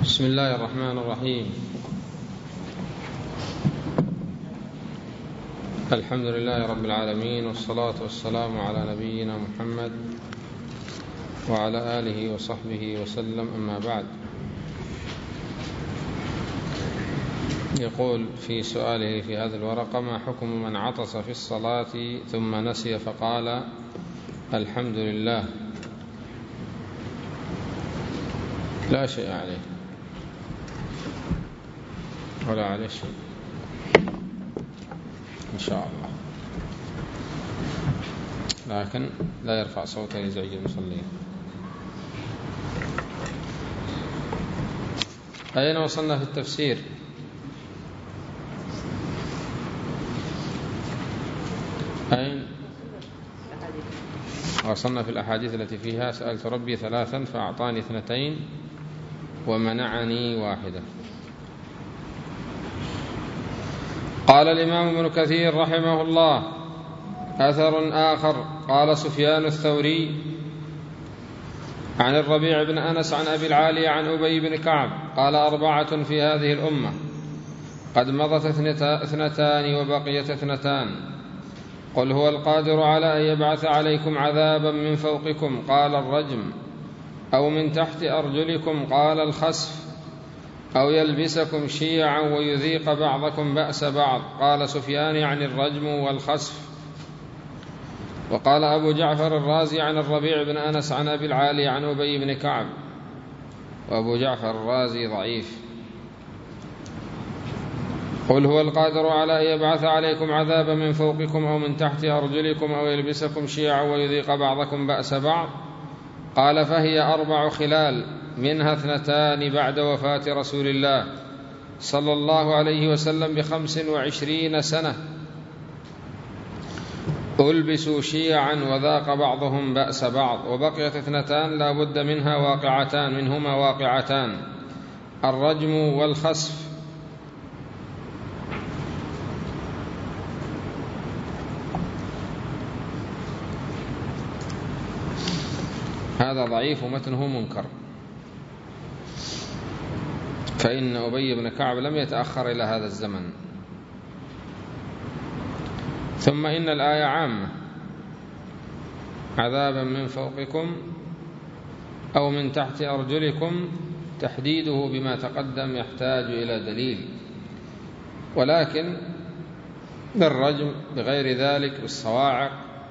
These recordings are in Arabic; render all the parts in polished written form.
بسم الله الرحمن الرحيم. الحمد لله رب العالمين، والصلاة والسلام على نبينا محمد وعلى آله وصحبه وسلم، أما بعد. يقول في سؤاله في هذه الورقة: ما حكم من عطس في الصلاة ثم نسي فقال الحمد لله؟ لا شيء عليه ولا عليه شيء إن شاء الله، لكن لا يرفع صوته ليزعج المصلين. أين وصلنا في التفسير؟ أين وصلنا؟ في الأحاديث التي فيها سألت ربي ثلاثا فأعطاني 2 ومنعني 1. قال الإمام ابن كثير رحمه الله: أثر آخر قال سفيان الثوري عن الربيع بن أنس عن أبي العالية عن أبي بن كعب قال: 4 في هذه الأمة قد مضت 2 وبقيت 2. قل هو القادر على أن يبعث عليكم عذابا من فوقكم قال الرجم، أو من تحت أرجلكم قال الخسف، أو يلبسكم شيعا ويذيق بعضكم بأس بعض قال سفيان عن الرجم والخسف. وقال أبو جعفر الرازي عن الربيع بن أنس عن أبي العالي عن أبي بن كعب، وأبو جعفر الرازي ضعيف. قل هو القادر على أن يبعث عليكم عذابا من فوقكم أو من تحت أرجلكم أو يلبسكم شيعا ويذيق بعضكم بأس بعض قال: فهي 4 خلال، منها 2 بعد وفاة رسول الله صلى الله عليه وسلم ب25 سنة ألبسوا شيعا وذاق بعضهم بأس بعض، وبقيت 2 لا بد منها واقعتان، منهما واقعتان: الرجم والخسف. هذا ضعيف ومتنه منكر، فإن أبي بن كعب لم يتأخر إلى هذا الزمن. ثم إن الآية عامة: عذابا من فوقكم أو من تحت أرجلكم، تحديده بما تقدم يحتاج إلى دليل، ولكن بالرجم بغير ذلك بالصواعق،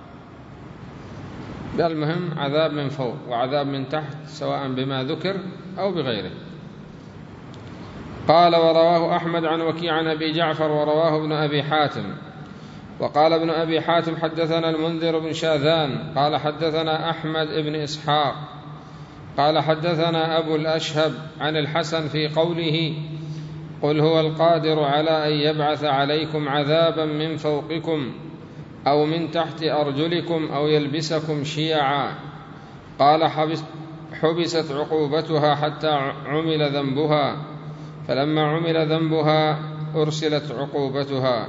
المهم عذاب من فوق وعذاب من تحت، سواء بما ذكر أو بغيره. قال: ورواه أحمد عن وكيع عن أبي جعفر، ورواه ابن أبي حاتم. وقال ابن أبي حاتم: حدثنا المنذر بن شاذان قال حدثنا أحمد بن إسحاق قال حدثنا أبو الأشهب عن الحسن في قوله: قل هو القادر على أن يبعث عليكم عذابا من فوقكم أو من تحت أرجلكم أو يلبسكم شيعا. قال: حبست عقوبتها حتى عمل ذنبها، فلما عمل ذنبها أرسلت عقوبتها.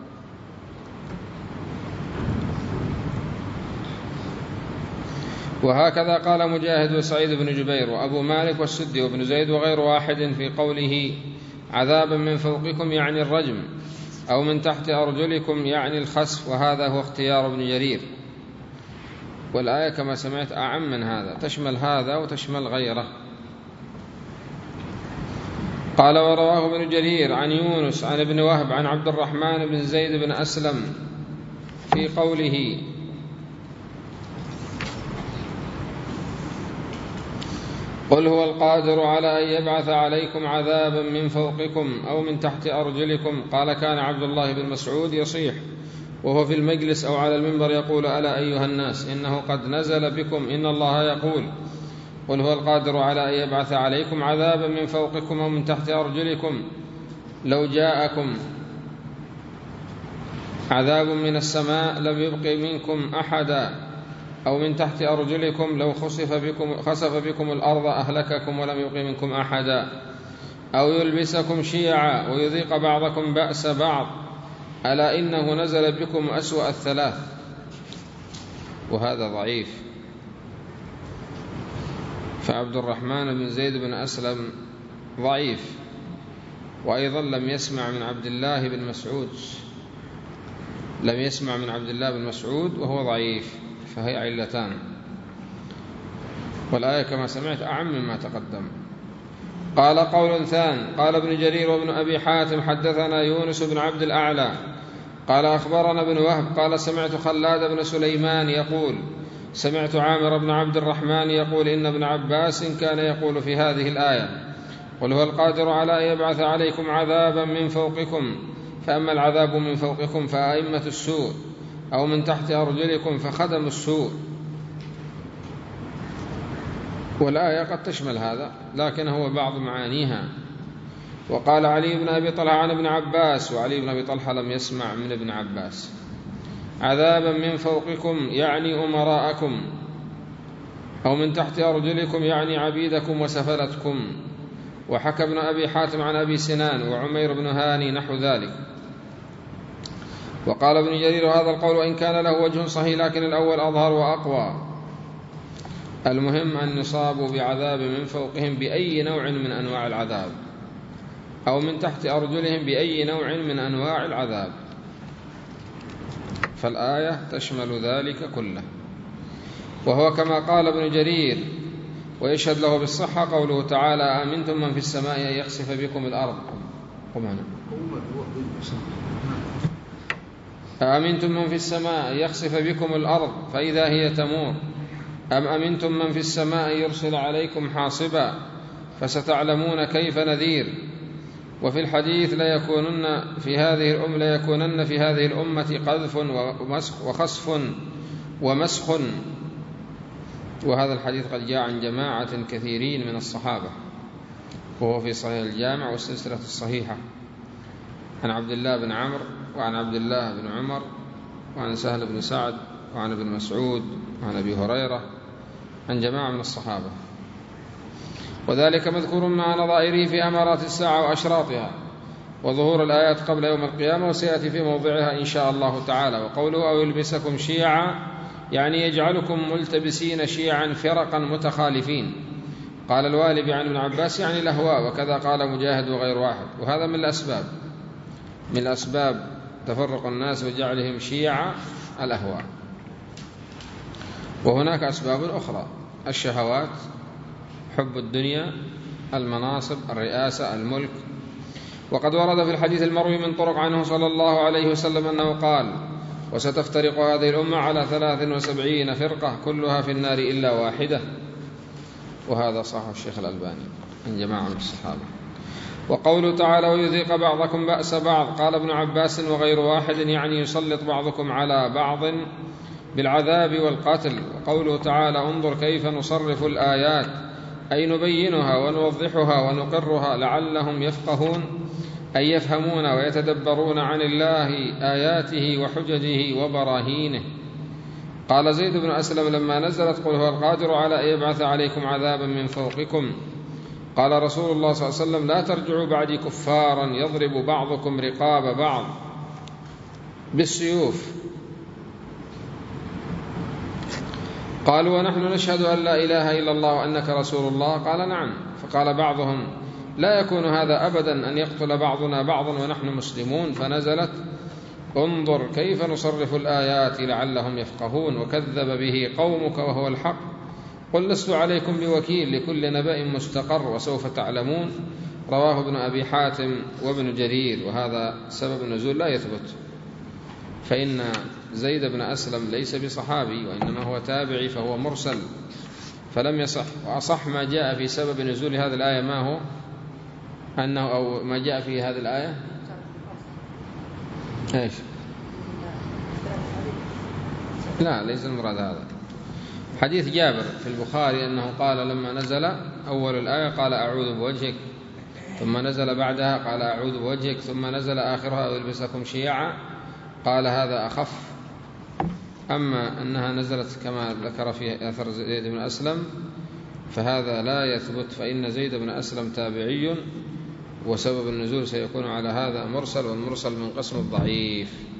وهكذا قال مجاهد وسعيد بن جبير وأبو مالك والسدي وابن زيد وغير واحد في قوله عذابا من فوقكم يعني الرجم، أو من تحت أرجلكم يعني الخسف، وهذا هو اختيار ابن جرير. والآية كما سمعت أعم من هذا، تشمل هذا وتشمل غيره. قال: ورواه ابن جرير عن يونس عن ابن وهب عن عبد الرحمن بن زيد بن أسلم في قوله: قل هو القادر على أن يبعث عليكم عذابا من فوقكم أو من تحت أرجلكم. قال: كان عبد الله بن مسعود يصيح وهو في المجلس أو على المنبر يقول: ألا أيها الناس إنه قد نزل بكم إن الله يقول: قل هو القادر على أن يبعث عليكم عذابا من فوقكم أو من تحت أرجلكم. لو جاءكم عذاب من السماء لم يبق منكم أحدا، أو من تحت أرجلكم لو خسف بكم الأرض أهلككم ولم يبق منكم أحدا، أو يلبسكم شيعا ويذيق بعضكم بأس بعض، ألا إنه نزل بكم أسوأ ال3. وهذا ضعيف. فعبد الرحمن بن زيد بن أسلم ضعيف، وأيضا لم يسمع من عبد الله بن مسعود، لم يسمع من عبد الله بن مسعود وهو ضعيف، فهي علتان. والآية كما سمعت أعم مما تقدم. قال قول ثان. قال ابن جرير وابن أبي حاتم حدثنا يونس بن عبد الأعلى قال أخبرنا ابن وهب قال سمعت خلاد بن سليمان يقول سمعت عامر بن عبد الرحمن يقول إن ابن عباس كان يقول في هذه الآية قل هو القادر على أن يبعث عليكم عذابا من فوقكم، فأما العذاب من فوقكم فأئمة السوء، أو من تحت أرجلكم فخدم السوء. والآية قد تشمل هذا لكن هو بعض معانيها. وقال علي بن أبي طلحة عن ابن عباس، وعلي بن أبي طلحة لم يسمع من ابن عباس، عذابا من فوقكم يعني أمراءكم، أو من تحت أرجلكم يعني عبيدكم وسفلتكم. وحكى ابن أبي حاتم عن أبي سنان وعمير بن هاني نحو ذلك. وقال ابن جرير هذا القول وإن كان له وجه صحيح لكن الأول أظهر وأقوى. المهم أن يصابوا بعذاب من فوقهم بأي نوع من أنواع العذاب، أو من تحت أرجلهم بأي نوع من أنواع العذاب، فالآية تشمل ذلك كله. وهو كما قال ابن جرير. ويشهد له بالصحة قوله تعالى أأمنتم من في السماء أن يخسف بكم الأرض. أأمنتم من في السماء أن يخسف بكم الأرض فإذا هي تمور، أم أمنتم من في السماء أن يرسل عليكم حاصبا فستعلمون كيف نذير. وفي الحديث ليكونن في هذه الأمة قذف وخسف ومسخ. وهذا الحديث قد جاء عن جماعة كثيرين من الصحابة، وهو في صحيح الجامع والسلسلة الصحيحة، عن عبد الله بن عمرو وعن عبد الله بن عمر وعن سهل بن سعد وعن ابن مسعود وعن أبي هريرة، عن جماعة من الصحابة. وذلك مذكور مع نظائره في أمارات الساعة وأشراطها وظهور الآيات قبل يوم القيامة، وسيأتي في موضعها إن شاء الله تعالى. وقوله أو يلبسكم شيعا يعني يجعلكم ملتبسين شيعا فرقا متخالفين. قال الوالبي عن ابن عباس يعني الأهواء، وكذا قال مجاهد وغير واحد. وهذا من الأسباب تفرق الناس وجعلهم شيعا الأهواء. وهناك أسباب أخرى: الشهوات، حب الدنيا، المناصب، الرئاسة، الملك. وقد ورد في الحديث المروي من طرق عنه صلى الله عليه وسلم أنه قال وستفترق هذه الأمة على 73 فرقة كلها في النار إلا واحدة. وهذا صحيح الشيخ الألباني من جماعة من الصحابة. وقوله تعالى ويذيق بعضكم بأس بعض، قال ابن عباس وغير واحد يعني يسلط بعضكم على بعض بالعذاب والقتل. وقوله تعالى انظر كيف نصرف الآيات أي نبينها ونوضحها ونقرها لعلهم يفقهون أي يفهمون ويتدبرون عن الله آياته وحججه وبراهينه. قال زيد بن أسلم لما نزلت قل هو القادر على أن يبعث عليكم عذابا من فوقكم، قال رسول الله صلى الله عليه وسلم لا ترجعوا بعدي كفارا يضرب بعضكم رقاب بعض بالسيوف. قالوا ونحن نشهد أن لا إله إلا الله وأنك رسول الله، قال نعم. فقال بعضهم لا يكون هذا أبدا أن يقتل بعضنا بعضا ونحن مسلمون، فنزلت انظر كيف نصرف الآيات لعلهم يفقهون وكذب به قومك وهو الحق قل لست عليكم بوكيل لكل نبأ مستقر وسوف تعلمون. رواه ابن أبي حاتم وابن جرير. وهذا سبب النزول لا يثبت، فإن زيد بن أسلم ليس بصحابي وإنما هو تابعي فهو مرسل فلم يصح. وأصح ما جاء في سبب نزول هذه الآية ما هو أنه أو ما جاء في هذه الآية إيش؟ لا ليس المراد هذا. حديث جابر في البخاري أنه قال لما نزل أول الآية قال أعوذ بوجهك، ثم نزل بعدها قال أعوذ بوجهك، ثم نزل آخرها ويلبسكم شيعا، قال هذا أخف. أما أنها نزلت كما ذكر في أثر زيد بن أسلم فهذا لا يثبت، فإن زيد بن أسلم تابعي وسبب النزول سيكون على هذا مرسل، والمرسل من قسم الضعيف.